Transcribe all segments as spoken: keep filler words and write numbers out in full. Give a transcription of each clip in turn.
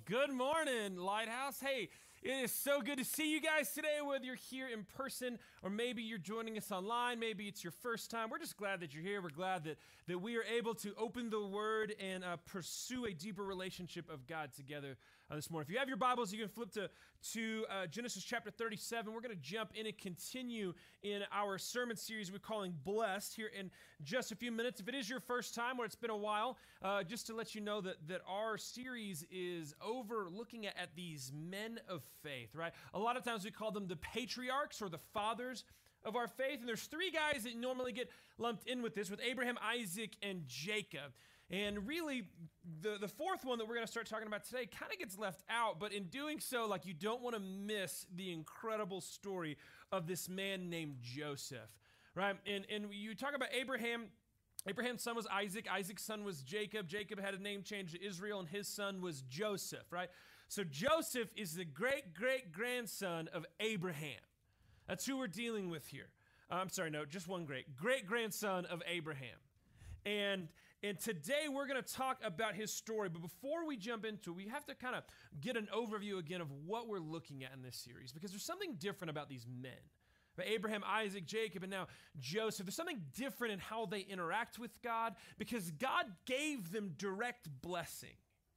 Good morning, Lighthouse. Hey, it is so good to see you guys today, whether you're here in person or maybe you're joining us online. Maybe it's your first time. We're just glad that you're here. We're glad that, that we are able to open the Word and uh, pursue a deeper relationship of God together uh, this morning. If you have your Bibles, you can flip to, to uh, Genesis chapter thirty-seven. We're going to jump in and continue in our sermon series we're calling Blessed here in just a few minutes. If it is your first time or it's been a while, uh, just to let you know that, that our series is over looking at, at these men of faith, right? A lot of times we call them the patriarchs or the fathers of our faith. And there's three guys that normally get lumped in with this, with Abraham, Isaac, and Jacob. And really, the, the fourth one that we're going to start talking about today kind of gets left out. But in doing so, like, you don't want to miss the incredible story of this man named Joseph, right? And, and you talk about Abraham. Abraham's son was Isaac. Isaac's son was Jacob. Jacob had a name change to Israel, and his son was Joseph, right? So Joseph is the great-great-grandson of Abraham. That's who we're dealing with here. Uh, I'm sorry, no, just one great. Great-grandson of Abraham. And, and today we're going to talk about his story. But before we jump into it, we have to kind of get an overview again of what we're looking at in this series, because there's something different about these men. Abraham, Isaac, Jacob, and now Joseph. There's something different in how they interact with God because God gave them direct blessing.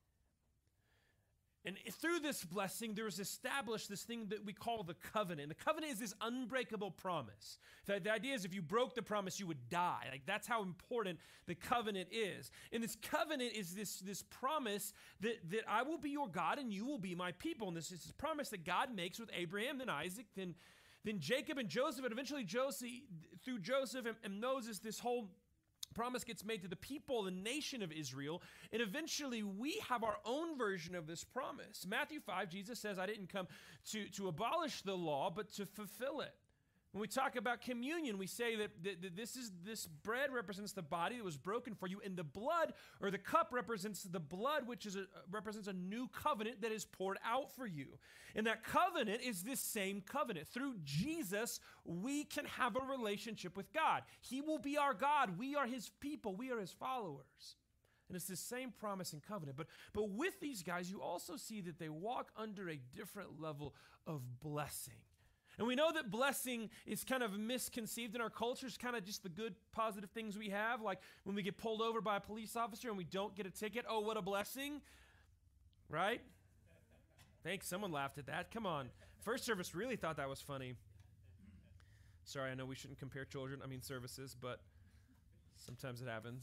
And through this blessing, there was established this thing that we call the covenant. The covenant is this unbreakable promise. The, the idea is if you broke the promise, you would die. Like, that's how important the covenant is. And this covenant is this, this promise that, that I will be your God and you will be my people. And this is this promise that God makes with Abraham, then Isaac, then Then Jacob and Joseph, and eventually Joseph, through Joseph and, and Moses, this whole promise gets made to the people, the nation of Israel, and eventually we have our own version of this promise. Matthew five, Jesus says, I didn't come to, to abolish the law, but to fulfill it. When we talk about communion, we say that, that, that this is this bread represents the body that was broken for you, and the blood or the cup represents the blood, which is a, represents a new covenant that is poured out for you. And that covenant is this same covenant. Through Jesus, we can have a relationship with God. He will be our God. We are his people. We are his followers. And it's the same promise and covenant. But, but with these guys, you also see that they walk under a different level of blessing. And we know that blessing is kind of misconceived in our culture. It's kind of just the good, positive things we have, like when we get pulled over by a police officer and we don't get a ticket. Oh, what a blessing, right? Thanks, someone laughed at that. Come on. First service really thought that was funny. Sorry, I know we shouldn't compare children, I mean services, but sometimes it happens.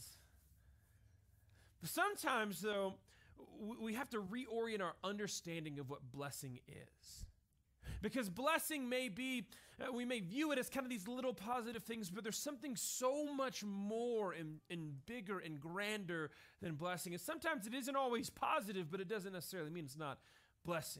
But sometimes, though, we have to reorient our understanding of what blessing is. Because blessing may be, uh, we may view it as kind of these little positive things, but there's something so much more and, and bigger and grander than blessing. And sometimes it isn't always positive, but it doesn't necessarily mean it's not blessing.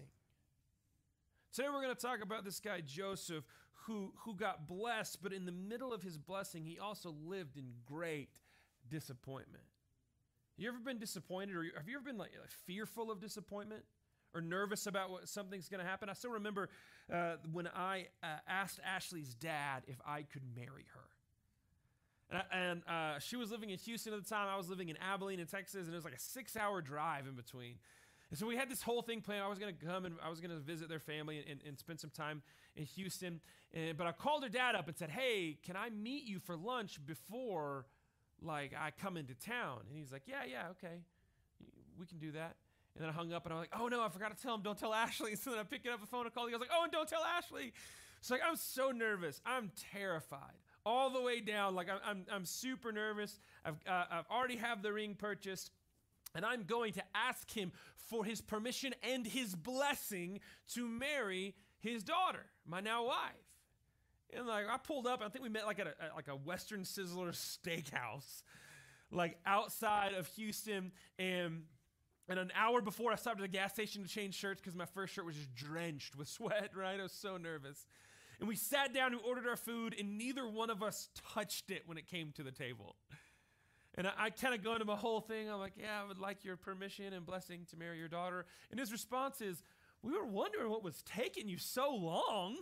Today we're going to talk about this guy Joseph who, who got blessed, but in the middle of his blessing, he also lived in great disappointment. You ever been disappointed, or have you ever been like fearful of disappointment? Or nervous about what something's going to happen? I still remember uh, when I uh, asked Ashley's dad if I could marry her. And, I, and uh, she was living in Houston at the time. I was living in Abilene in Texas, and it was like a six-hour drive in between. And so we had this whole thing planned. I was going to come and I was going to visit their family and, and spend some time in Houston. And, but I called her dad up and said, hey, can I meet you for lunch before like I come into town? And he's like, yeah, yeah, okay. We can do that. And then I hung up and I'm like, oh no, I forgot to tell him, don't tell Ashley. So then I picked up the phone and called. I was like, oh, and don't tell Ashley. So like, I'm so nervous. I'm terrified all the way down. Like I'm, I'm, I'm super nervous. I've, uh, I've already have the ring purchased, and I'm going to ask him for his permission and his blessing to marry his daughter, my now wife. And like, I pulled up. I think we met like at a, at like a Western Sizzler steakhouse, like outside of Houston, and. And an hour before, I stopped at the gas station to change shirts because my first shirt was just drenched with sweat, right? I was so nervous. And we sat down and ordered our food, and neither one of us touched it when it came to the table. And I, I kind of go into my whole thing. I'm like, yeah, I would like your permission and blessing to marry your daughter. And his response is, we were wondering what was taking you so long.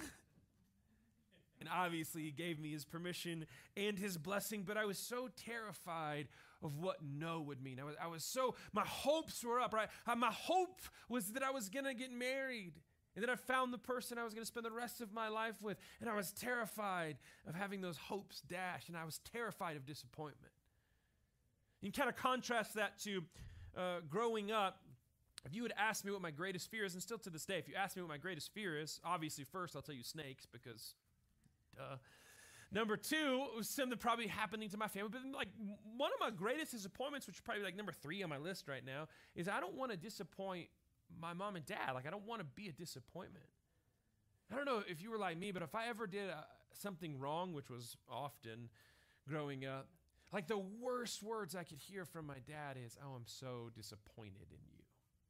And obviously he gave me his permission and his blessing, but I was so terrified of what no would mean. I was, I was so, my hopes were up, right? Uh, My hope was that I was going to get married and that I found the person I was going to spend the rest of my life with. And I was terrified of having those hopes dashed, and I was terrified of disappointment. You can kind of contrast that to uh, growing up. If you would ask me what my greatest fear is, and still to this day, if you ask me what my greatest fear is, obviously first I'll tell you snakes because, duh. Number two was something probably happening to my family. But like one of my greatest disappointments, which is probably like number three on my list right now, is I don't want to disappoint my mom and dad. Like I don't want to be a disappointment. I don't know if you were like me, but if I ever did uh, something wrong, which was often growing up, like the worst words I could hear from my dad is, "Oh, I'm so disappointed in you."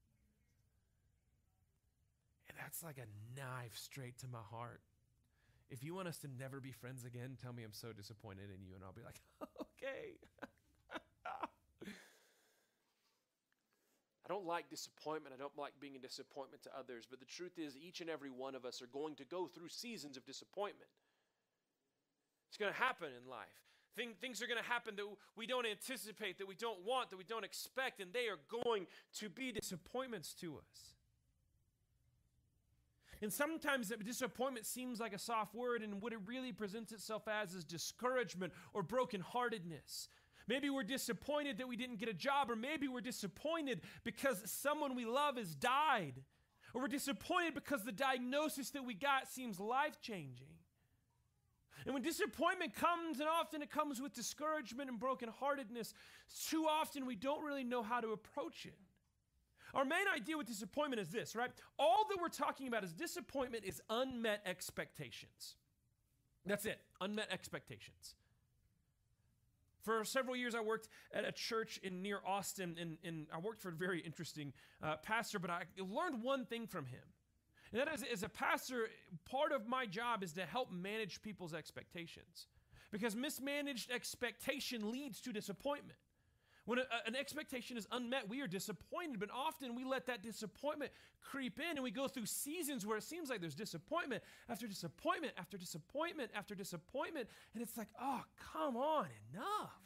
And that's like a knife straight to my heart. If you want us to never be friends again, tell me I'm so disappointed in you, and I'll be like, okay. I don't like disappointment. I don't like being a disappointment to others, but the truth is each and every one of us are going to go through seasons of disappointment. It's going to happen in life. Thing, things are going to happen that we don't anticipate, that we don't want, that we don't expect, and they are going to be disappointments to us. And sometimes disappointment seems like a soft word, and what it really presents itself as is discouragement or brokenheartedness. Maybe we're disappointed that we didn't get a job, or maybe we're disappointed because someone we love has died, or we're disappointed because the diagnosis that we got seems life-changing. And when disappointment comes, and often it comes with discouragement and brokenheartedness, too often we don't really know how to approach it. Our main idea with disappointment is this, right? All that we're talking about is disappointment is unmet expectations. That's it, unmet expectations. For several years, I worked at a church in near Austin, and, and I worked for a very interesting uh, pastor, but I learned one thing from him. And that is, as a pastor, part of my job is to help manage people's expectations. Because mismanaged expectation leads to disappointment. When a, an expectation is unmet, we are disappointed, but often we let that disappointment creep in, and we go through seasons where it seems like there's disappointment after disappointment after disappointment after disappointment, and it's like, oh, come on, enough.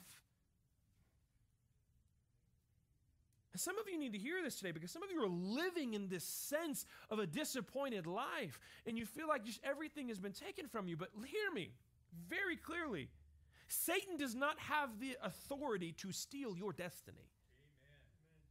And some of you need to hear this today because some of you are living in this sense of a disappointed life, and you feel like just everything has been taken from you, but hear me very clearly. Satan does not have the authority to steal your destiny. Amen.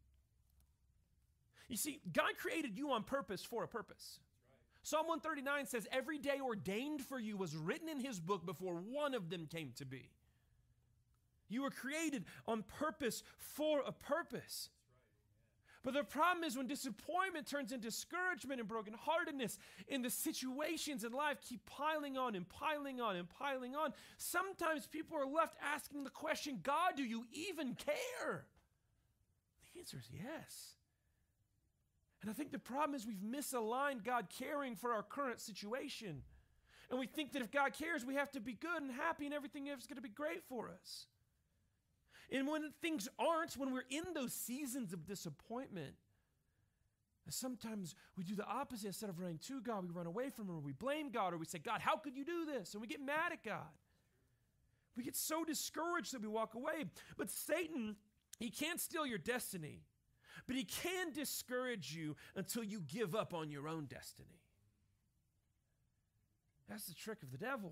You see, God created you on purpose for a purpose. Right. Psalm one thirty-nine says, every day ordained for you was written in his book before one of them came to be. You were created on purpose for a purpose. But the problem is when disappointment turns into discouragement and brokenheartedness, and the situations in life keep piling on and piling on and piling on, sometimes people are left asking the question, God, do you even care? The answer is yes. And I think the problem is we've misaligned God caring for our current situation. And we think that if God cares, we have to be good and happy and everything is going to be great for us. And when things aren't, when we're in those seasons of disappointment, sometimes we do the opposite. Instead of running to God, we run away from him, or we blame God, or we say, God, how could you do this? And we get mad at God. We get so discouraged that we walk away. But Satan, he can't steal your destiny, but he can discourage you until you give up on your own destiny. That's the trick of the devil,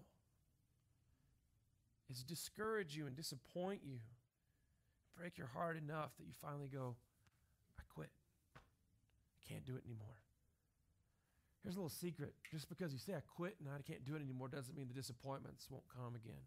is discourage you and disappoint you. Break your heart enough that you finally go, I quit. I can't do it anymore. Here's a little secret. Just because you say I quit and I can't do it anymore doesn't mean the disappointments won't come again.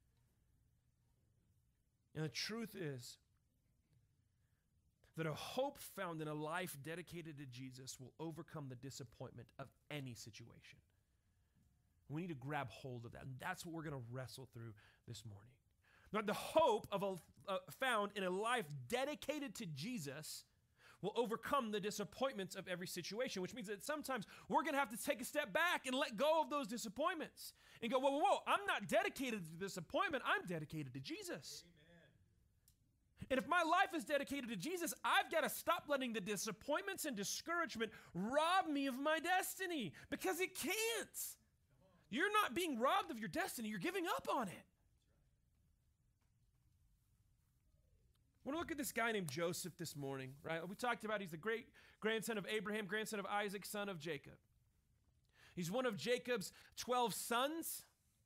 And the truth is that a hope found in a life dedicated to Jesus will overcome the disappointment of any situation. We need to grab hold of that. And that's what we're going to wrestle through this morning. Now, the hope of a, uh, found in a life dedicated to Jesus will overcome the disappointments of every situation, which means that sometimes we're going to have to take a step back and let go of those disappointments and go, whoa, whoa, whoa, I'm not dedicated to disappointment. I'm dedicated to Jesus. Amen. And if my life is dedicated to Jesus, I've got to stop letting the disappointments and discouragement rob me of my destiny, because it can't. You're not being robbed of your destiny. You're giving up on it. I want to look at this guy named Joseph this morning, right? We talked about he's the great grandson of Abraham, grandson of Isaac, son of Jacob. He's one of Jacob's twelve sons.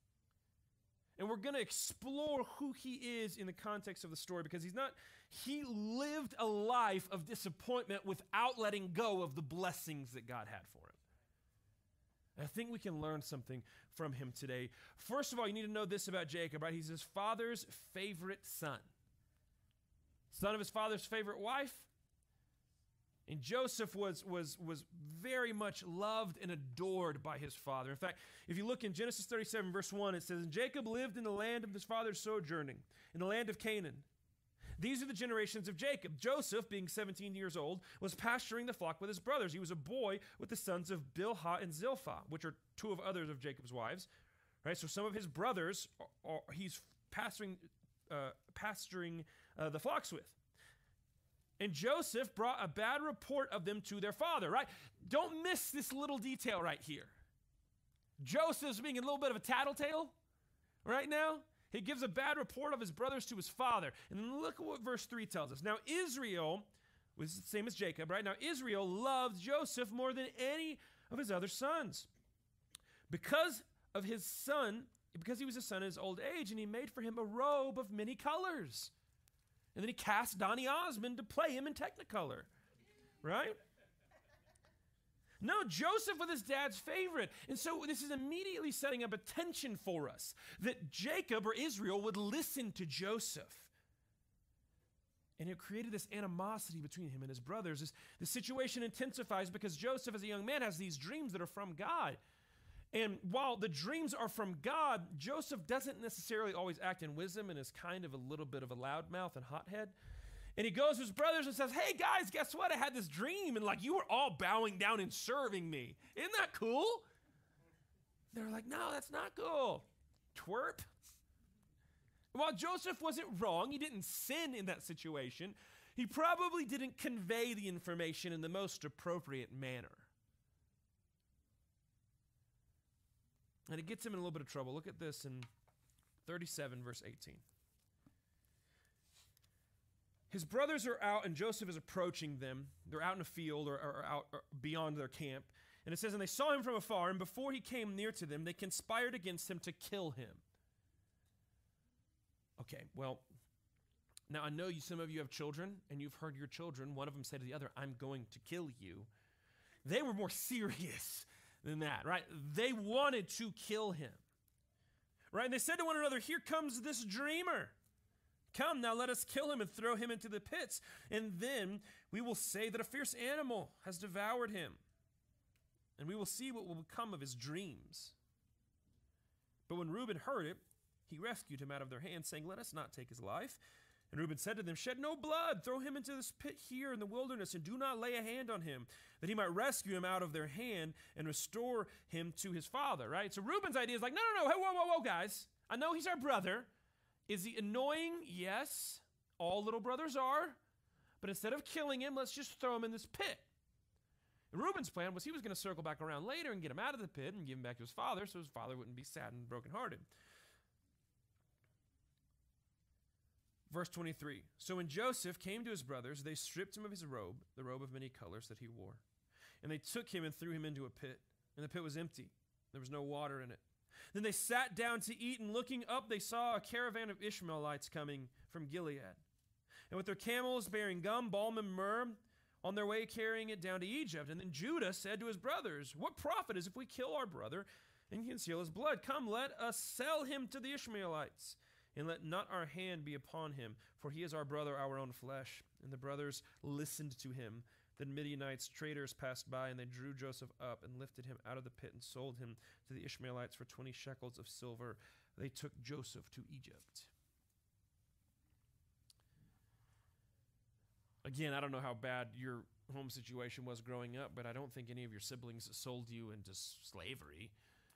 And we're going to explore who he is in the context of the story, because he's not, he lived a life of disappointment without letting go of the blessings that God had for him. And I think we can learn something from him today. First of all, you need to know this about Jacob, right? He's his father's favorite son. Son of his father's favorite wife. And Joseph was, was, was very much loved and adored by his father. In fact, if you look in Genesis thirty-seven, verse one, it says, "And Jacob lived in the land of his father's sojourning, in the land of Canaan. These are the generations of Jacob. Joseph, being seventeen years old, was pasturing the flock with his brothers. He was a boy with the sons of Bilhah and Zilpah, which are two of others of Jacob's wives." Right? So some of his brothers are, are, he's pasturing, uh, pasturing uh, the flocks with. And Joseph brought a bad report of them to their father, right? Don't miss this little detail right here. Joseph's being a little bit of a tattletale right now. He gives a bad report of his brothers to his father. And then look at what verse three tells us. Now Israel, which is the same as Jacob, right? Now Israel loved Joseph more than any of his other sons, because of his son, because he was a son in his old age, and he made for him a robe of many colors. And then he cast Donny Osmond to play him in Technicolor, right? No, Joseph was his dad's favorite. And so this is immediately setting up a tension for us, that Jacob or Israel would listen to Joseph. And it created this animosity between him and his brothers. This, the situation intensifies because Joseph, as a young man, has these dreams that are from God. And while the dreams are from God, Joseph doesn't necessarily always act in wisdom and is kind of a little bit of a loudmouth and hothead. And he goes to his brothers and says, "Hey guys, guess what? I had this dream, and like you were all bowing down and serving me. Isn't that cool?" They're like, "No, that's not cool. Twerp." While Joseph wasn't wrong, he didn't sin in that situation, he probably didn't convey the information in the most appropriate manner. And it gets him in a little bit of trouble. Look at this in thirty-seven, verse eighteen. His brothers are out, and Joseph is approaching them. They're out in a field or, or out or beyond their camp. And it says, "And they saw him from afar, and before he came near to them, they conspired against him to kill him." Okay, well, now I know you, some of you have children, and you've heard your children, one of them say to the other, "I'm going to kill you." They were more serious than that, right? They wanted to kill him, right? And they said to one another, "Here comes this dreamer. Come, now let us kill him and throw him into the pits, and then we will say that a fierce animal has devoured him, and we will see what will become of his dreams." But when Reuben heard it, he rescued him out of their hands, saying, "Let us not take his life." And Reuben said to them, "Shed no blood. Throw him into this pit here in the wilderness, and do not lay a hand on him, that he might rescue him out of their hand and restore him to his father." Right? So Reuben's idea is like, no, no, no, hey, whoa, whoa, whoa, guys. I know he's our brother. Is he annoying? Yes. All little brothers are. But instead of killing him, let's just throw him in this pit. And Reuben's plan was he was going to circle back around later and get him out of the pit and give him back to his father, so his father wouldn't be sad and brokenhearted. Verse twenty-three, "So when Joseph came to his brothers, they stripped him of his robe, the robe of many colors that he wore. And they took him and threw him into a pit. And the pit was empty. There was no water in it. Then they sat down to eat, and looking up, they saw a caravan of Ishmaelites coming from Gilead. And with their camels bearing gum, balm, and myrrh, on their way carrying it down to Egypt. And then Judah said to his brothers, 'What profit is if we kill our brother and conceal his blood? Come, let us sell him to the Ishmaelites. And let not our hand be upon him, for he is our brother, our own flesh.' And the brothers listened to him. Then Midianites, traders, passed by, and they drew Joseph up and lifted him out of the pit and sold him to the Ishmaelites for twenty shekels of silver. They took Joseph to Egypt." Again, I don't know how bad your home situation was growing up, but I don't think any of your siblings sold you into slavery.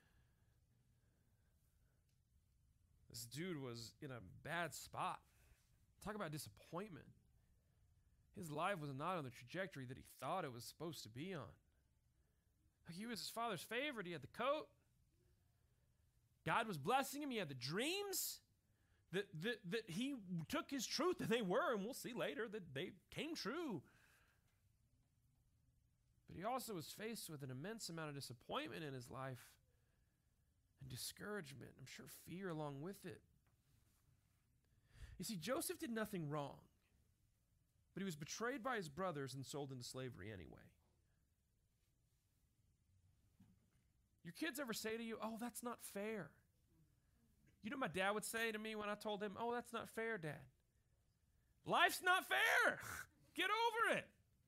This dude was in a bad spot. Talk about disappointment. His life was not on the trajectory that he thought it was supposed to be on. Like, he was his father's favorite. He had the coat. God was blessing him. He had the dreams. That, that, that he took his truth, and they were, and we'll see later, that they came true. But he also was faced with an immense amount of disappointment in his life and discouragement. I'm sure fear along with it. You see, Joseph did nothing wrong, but he was betrayed by his brothers and sold into slavery anyway. Your kids ever say to you, oh, that's not fair? You know what my dad would say to me when I told him, oh, that's not fair, Dad. Life's not fair. Get over it.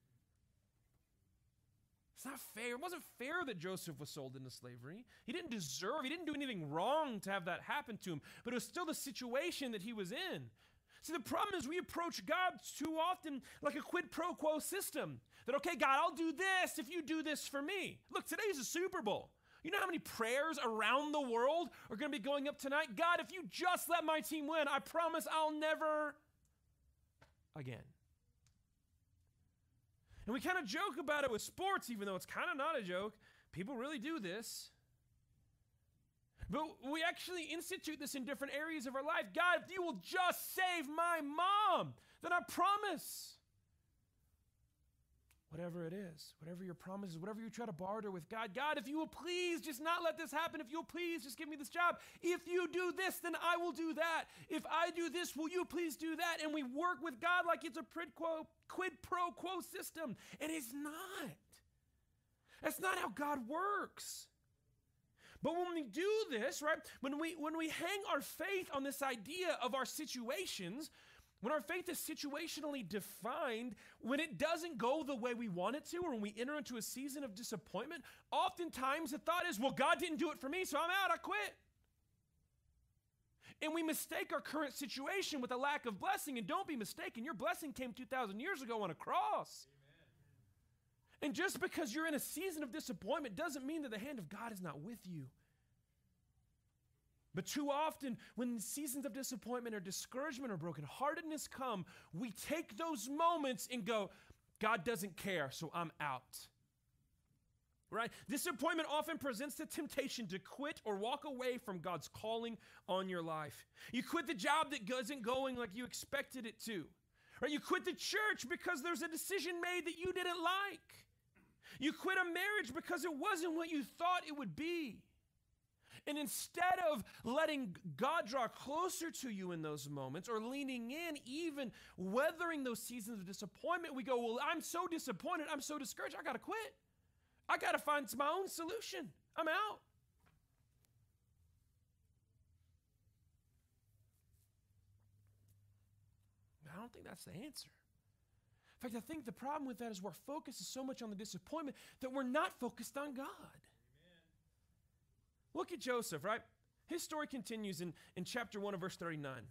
It's not fair. It wasn't fair that Joseph was sold into slavery. He didn't deserve, he didn't do anything wrong to have that happen to him, but it was still the situation that he was in. See, the problem is we approach God too often like a quid pro quo system. That, okay, God, I'll do this if you do this for me. Look, today's a Super Bowl. You know how many prayers around the world are going to be going up tonight? God, if you just let my team win, I promise I'll never again. And we kind of joke about it with sports, even though it's kind of not a joke. People really do this. But we actually institute this in different areas of our life. God, if you will just save my mom, then I promise. Whatever it is, whatever your promise is, whatever you try to barter with God, God, if you will please just not let this happen, if you'll please just give me this job. If you do this, then I will do that. If I do this, will you please do that? And we work with God like it's a quid, quo, quid pro quo system. And it's not. That's not how God works. But when we do this, right, when we, when we hang our faith on this idea of our situations, when our faith is situationally defined, when it doesn't go the way we want it to, or when we enter into a season of disappointment, oftentimes the thought is, well, God didn't do it for me, so I'm out, I quit. And we mistake our current situation with a lack of blessing, and don't be mistaken, your blessing came two thousand years ago on a cross. Amen. And just because you're in a season of disappointment doesn't mean that the hand of God is not with you. But too often, when seasons of disappointment or discouragement or brokenheartedness come, we take those moments and go, God doesn't care, so I'm out. Right? Disappointment often presents the temptation to quit or walk away from God's calling on your life. You quit the job that isn't going like you expected it to. Right? You quit the church because there's a decision made that you didn't like. You quit a marriage because it wasn't what you thought it would be. And instead of letting God draw closer to you in those moments or leaning in, even weathering those seasons of disappointment, we go, well, I'm so disappointed, I'm so discouraged, I got to quit. I got to find my own solution. I'm out. I don't think that's the answer. In fact, I think the problem with that is our focus is so much on the disappointment that we're not focused on God. Look at Joseph, right? His story continues in, in chapter one of verse thirty-nine.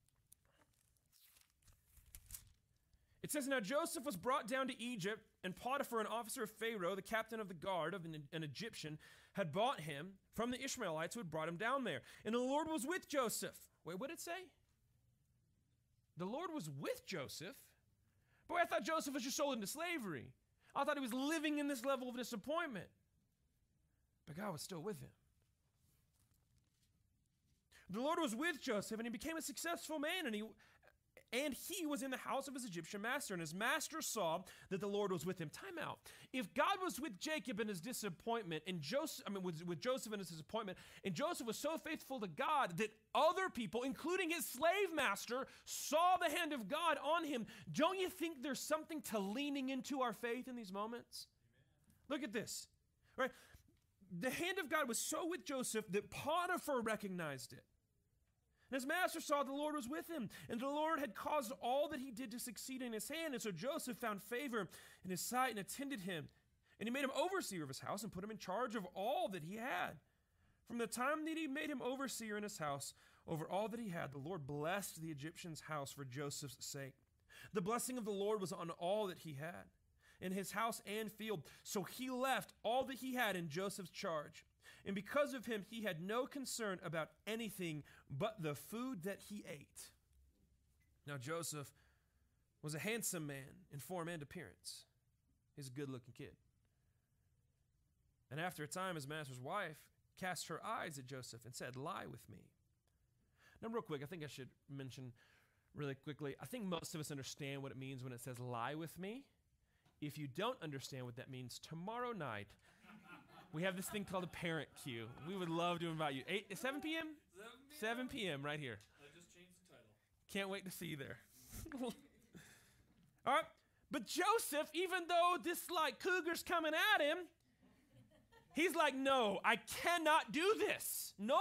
It says, now Joseph was brought down to Egypt, and Potiphar, an officer of Pharaoh, the captain of the guard of an, an Egyptian, had bought him from the Ishmaelites who had brought him down there. And the Lord was with Joseph. Wait, what did it say? The Lord was with Joseph? Boy, I thought Joseph was just sold into slavery. I thought he was living in this level of disappointment. But God was still with him. The Lord was with Joseph, and he became a successful man, and he and he was in the house of his Egyptian master, and his master saw that the Lord was with him. Time out. If God was with Jacob in his disappointment, and Joseph, I mean, with, with Joseph in his disappointment, and Joseph was so faithful to God that other people, including his slave master, saw the hand of God on him, don't you think there's something to leaning into our faith in these moments? Amen. Look at this, right? The hand of God was so with Joseph that Potiphar recognized it. And his master saw the Lord was with him, and the Lord had caused all that he did to succeed in his hand. And so Joseph found favor in his sight and attended him. And he made him overseer of his house and put him in charge of all that he had. From the time that he made him overseer in his house over all that he had, the Lord blessed the Egyptian's house for Joseph's sake. The blessing of the Lord was on all that he had, in his house and field. So he left all that he had in Joseph's charge. And because of him, he had no concern about anything but the food that he ate. Now Joseph was a handsome man in form and appearance. He's a good-looking kid. And after a time, his master's wife cast her eyes at Joseph and said, lie with me. Now, real quick, I think I should mention really quickly, I think most of us understand what it means when it says lie with me. If you don't understand what that means, tomorrow night, we have this thing called a parent queue. We would love to invite you. eight, seven p.m.? seven p.m. right here. I just changed the title. Can't wait to see you there. All right. But Joseph, even though this like cougar's coming at him, he's like, no, I cannot do this. No.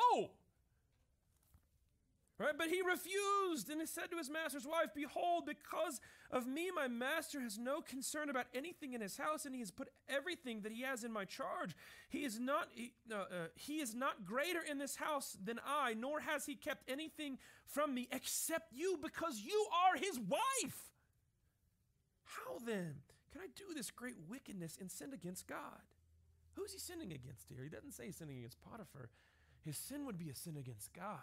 Right? But he refused, and he said to his master's wife, behold, because of me, my master has no concern about anything in his house, and he has put everything that he has in my charge. He is not, he, uh, uh, he is not greater in this house than I, nor has he kept anything from me except you, because you are his wife. How then can I do this great wickedness and sin against God? Who's he sinning against here? He doesn't say he's sinning against Potiphar. His sin would be a sin against God.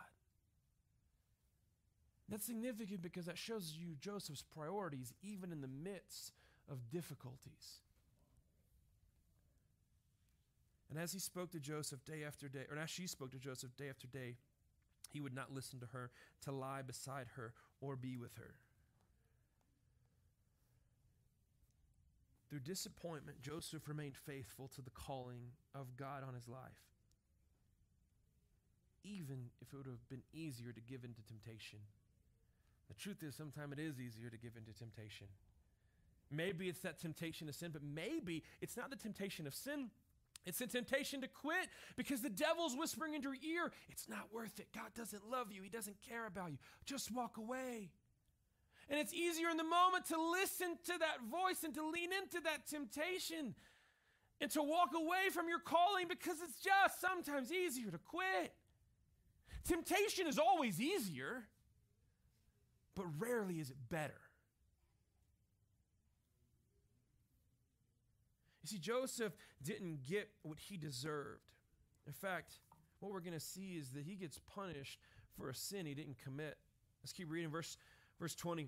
That's significant because that shows you Joseph's priorities even in the midst of difficulties. And as he spoke to Joseph day after day, or as she spoke to Joseph day after day, he would not listen to her, to lie beside her, or be with her. Through disappointment, Joseph remained faithful to the calling of God on his life, even if it would have been easier to give in to temptation. The truth is, sometimes it is easier to give into temptation. Maybe it's that temptation of sin, but maybe it's not the temptation of sin. It's the temptation to quit because the devil's whispering into your ear, it's not worth it. God doesn't love you. He doesn't care about you. Just walk away. And it's easier in the moment to listen to that voice and to lean into that temptation and to walk away from your calling because it's just sometimes easier to quit. Temptation is always easier, but rarely is it better. You see, Joseph didn't get what he deserved. In fact, what we're going to see is that he gets punished for a sin he didn't commit. Let's keep reading verse, verse twenty.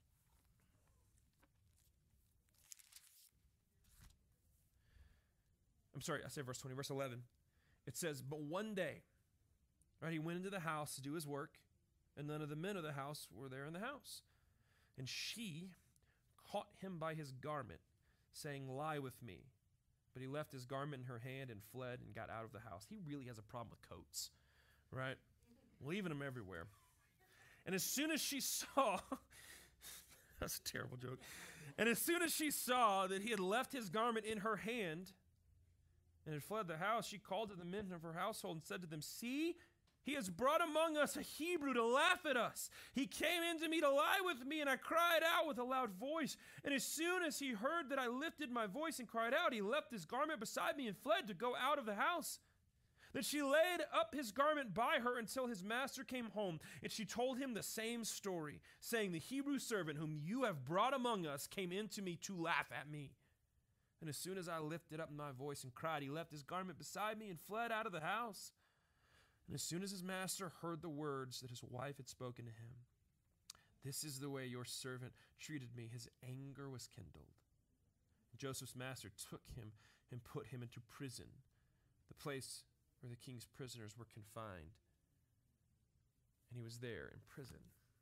I'm sorry, I said verse twenty, verse eleven. It says, but one day, right, he went into the house to do his work, and none of the men of the house were there in the house. And she caught him by his garment, saying, lie with me. But he left his garment in her hand and fled and got out of the house. He really has a problem with coats, right? Leaving them everywhere. And as soon as she saw, that's a terrible joke. And as soon as she saw that he had left his garment in her hand and had fled the house, she called to the men of her household and said to them, see, he has brought among us a Hebrew to laugh at us. He came in to me to lie with me, and I cried out with a loud voice. And as soon as he heard that I lifted my voice and cried out, he left his garment beside me and fled to go out of the house. Then she laid up his garment by her until his master came home, and she told him the same story, saying, the Hebrew servant whom you have brought among us came in to me to laugh at me. And as soon as I lifted up my voice and cried, he left his garment beside me and fled out of the house. And as soon as his master heard the words that his wife had spoken to him, this is the way your servant treated me, his anger was kindled. Joseph's master took him and put him into prison, the place where the king's prisoners were confined. And he was there in prison.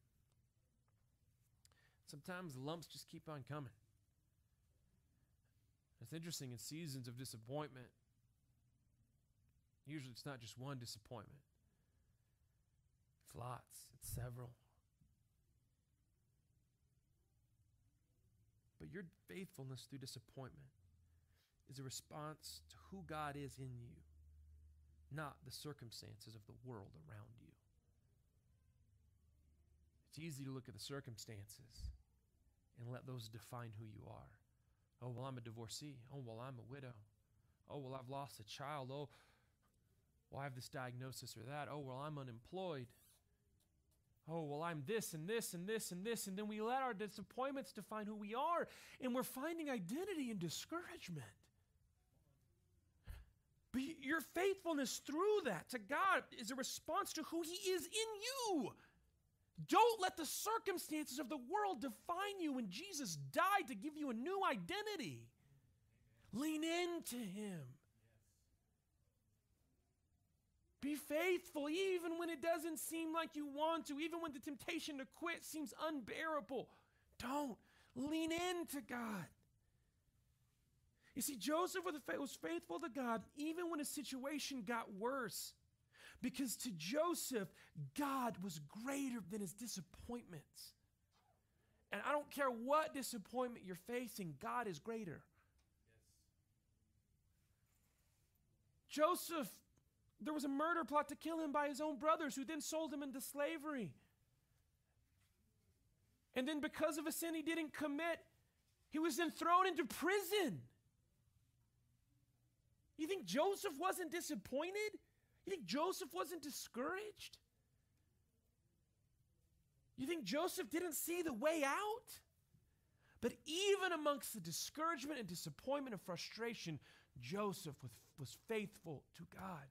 Sometimes lumps just keep on coming. It's interesting, in seasons of disappointment, usually it's not just one disappointment. It's lots. It's several. But your faithfulness through disappointment is a response to who God is in you, not the circumstances of the world around you. It's easy to look at the circumstances and let those define who you are. Oh, well, I'm a divorcee. Oh, well, I'm a widow. Oh, well, I've lost a child. Oh, well, I have this diagnosis or that. Oh, well, I'm unemployed. Oh, well, I'm this and this and this and this. And then we let our disappointments define who we are, and we're finding identity in discouragement. But your faithfulness through that to God is a response to who he is in you. Don't let the circumstances of the world define you when Jesus died to give you a new identity. Lean into him. Be faithful even when it doesn't seem like you want to, even when the temptation to quit seems unbearable. Don't. Lean into God. You see, Joseph was faithful to God even when his situation got worse. Because to Joseph, God was greater than his disappointments. And I don't care what disappointment you're facing, God is greater. Yes. Joseph, there was a murder plot to kill him by his own brothers who then sold him into slavery. And then because of a sin he didn't commit, he was then thrown into prison. You think Joseph wasn't disappointed? You think Joseph wasn't discouraged? You think Joseph didn't see the way out? But even amongst the discouragement and disappointment and frustration, Joseph was, was faithful to God.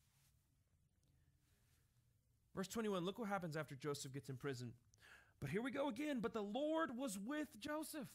Verse twenty-one, look what happens after Joseph gets in prison. But here we go again. But the Lord was with Joseph,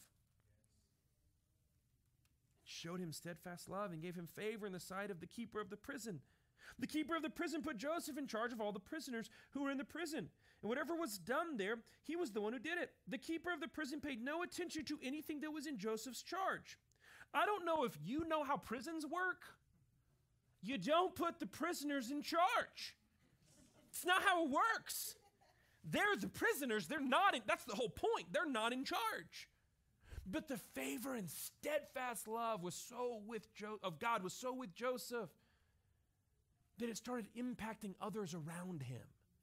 showed him steadfast love, and gave him favor in the sight of the keeper of the prison. The keeper of the prison put Joseph in charge of all the prisoners who were in the prison. And whatever was done there, he was the one who did it. The keeper of the prison paid no attention to anything that was in Joseph's charge. I don't know if you know how prisons work. You don't put the prisoners in charge. It's not how it works. They're the prisoners. They're not in, that's the whole point. They're not in charge. But the favor and steadfast love was so with jo- of God was so with Joseph that it started impacting others around him.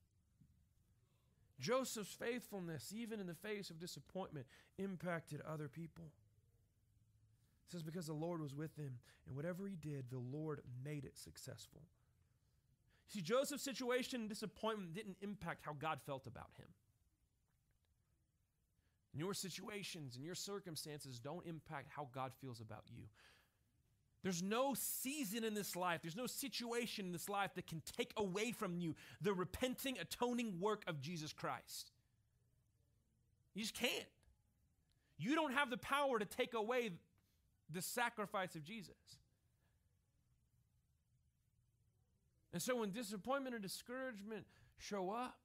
Joseph's faithfulness, even in the face of disappointment, impacted other people. It says because the Lord was with him, and whatever he did, the Lord made it successful. See, Joseph's situation and disappointment didn't impact how God felt about him. And your situations and your circumstances don't impact how God feels about you. There's no season in this life, there's no situation in this life that can take away from you the repenting, atoning work of Jesus Christ. You just can't. You don't have the power to take away the sacrifice of Jesus. And so when disappointment or discouragement show up,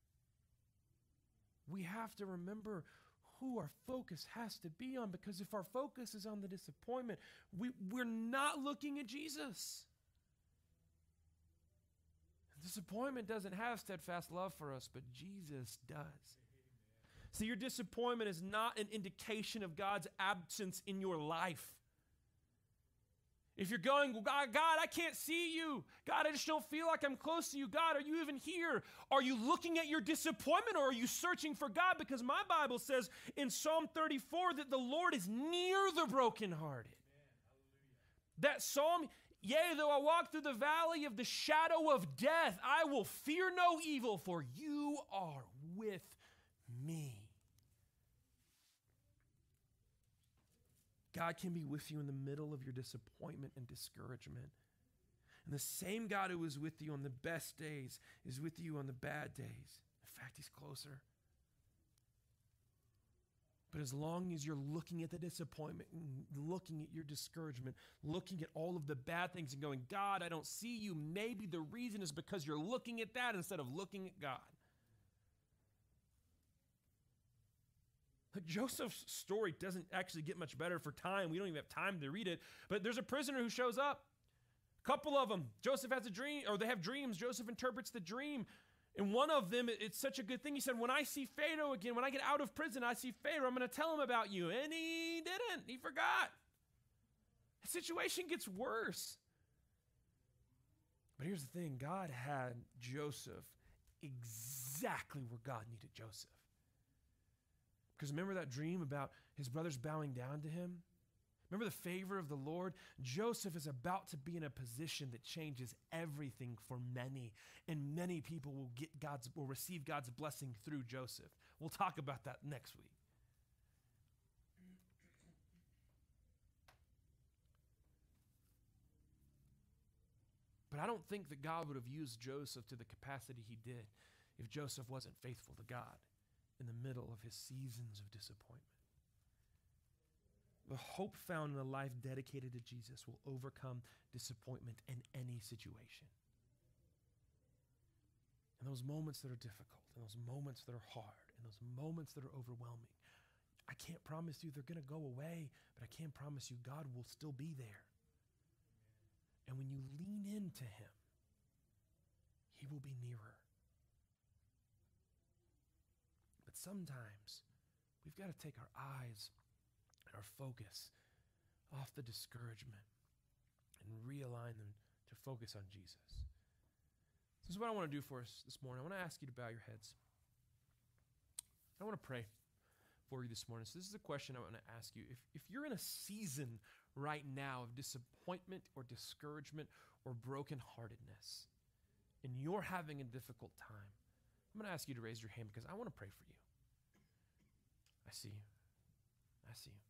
we have to remember who our focus has to be on, because if our focus is on the disappointment, we, we're not looking at Jesus. Disappointment doesn't have steadfast love for us, but Jesus does. See, your disappointment is not an indication of God's absence in your life. If you're going, well, God, God, I can't see you. God, I just don't feel like I'm close to you. God, are you even here? Are you looking at your disappointment, or are you searching for God? Because my Bible says in Psalm thirty-four that the Lord is near the brokenhearted. That psalm, yea, though I walk through the valley of the shadow of death, I will fear no evil, for you are with me. God can be with you in the middle of your disappointment and discouragement. And the same God who is with you on the best days is with you on the bad days. In fact, he's closer. But as long as you're looking at the disappointment, and looking at your discouragement, looking at all of the bad things and going, God, I don't see you, maybe the reason is because you're looking at that instead of looking at God. Joseph's story doesn't actually get much better for time. We don't even have time to read it. But there's a prisoner who shows up. A couple of them. Joseph has a dream, or they have dreams. Joseph interprets the dream. And one of them, it's such a good thing. He said, when I see Pharaoh again, when I get out of prison, I see Pharaoh, I'm going to tell him about you. And he didn't. He forgot. The situation gets worse. But here's the thing. God had Joseph exactly where God needed Joseph. Because remember that dream about his brothers bowing down to him? Remember the favor of the Lord? Joseph is about to be in a position that changes everything for many, and many people will get God's will receive God's blessing through Joseph. We'll talk about that next week. But I don't think that God would have used Joseph to the capacity he did if Joseph wasn't faithful to God in the middle of his seasons of disappointment. The hope found in a life dedicated to Jesus will overcome disappointment in any situation. in those moments that are difficult, in those moments that are hard, in those moments that are overwhelming, I can't promise you they're going to go away, but I can promise you God will still be there. And when you lean into him, he will be nearer. But sometimes we've got to take our eyes and our focus off the discouragement and realign them to focus on Jesus. This is what I want to do for us this morning. I want to ask you to bow your heads. I want to pray for you this morning. So this is a question I want to ask you. If, if you're in a season right now of disappointment or discouragement or brokenheartedness, and you're having a difficult time, I'm going to ask you to raise your hand because I want to pray for you. I see you. I see you.